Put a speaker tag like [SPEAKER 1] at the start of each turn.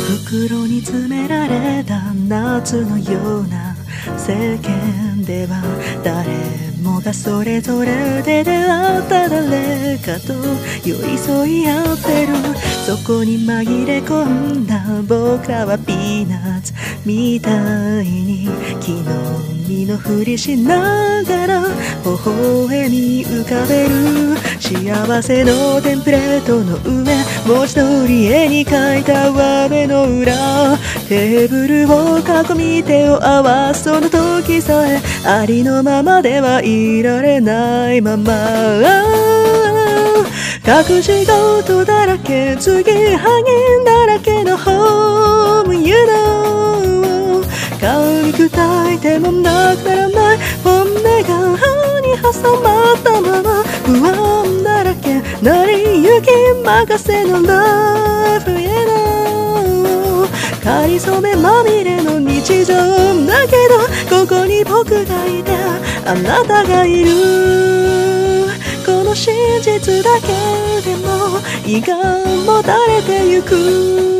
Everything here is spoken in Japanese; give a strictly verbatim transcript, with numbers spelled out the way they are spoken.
[SPEAKER 1] 袋に詰められた夏のような世間では、誰もがそれぞれで出会った誰かと寄り添い合ってる。そこに紛れ込んだ僕らはピーナッツみたいに昨日身のふりしながら微笑み浮かべる。幸せのテンプレートの上、文字通り絵に描いた上目の裏、テーブルを囲み手を合わすその時さえ、ありのままではいられないまま、隠し事だらけ、継ぎはぎだらけのホーム、You know、 噛み砕いてもなくならない本音が歯に挟まったまま、不安だらけ、成り行き任せのラブ、You know、 かりそめまみれの日常だけど、ここに僕がいてあなたがいる。この真実だけでも胃がもたれてゆく。